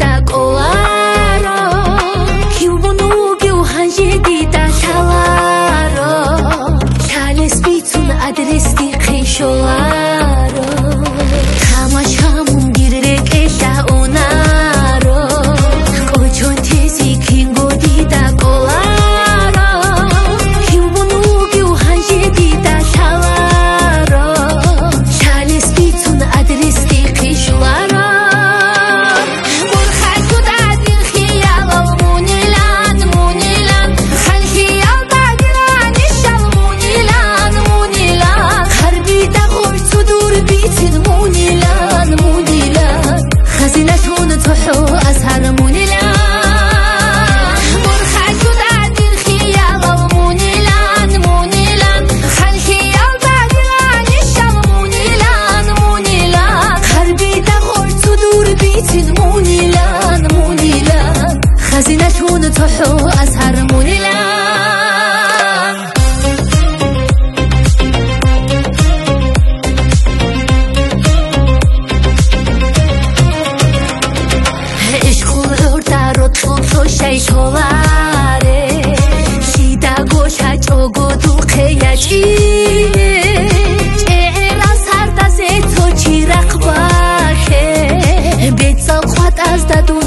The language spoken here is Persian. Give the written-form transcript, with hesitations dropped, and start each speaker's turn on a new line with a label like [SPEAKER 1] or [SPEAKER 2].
[SPEAKER 1] dida kolaro kiubonugi uhanji dida shalaro shales bitun adresti qisholaro tamashamun girrekesha onaro qochon tezi kingo dida kolaro kiubonugi uhanji dida shalaro shales bitun adresti qisholaro تحو أسهر مونيلا عشق الورد تو شی شولاره شیدا گوشا چوگو دو قیاچی چهره سر دست تو چیرق باشه بیت سال خود از دادو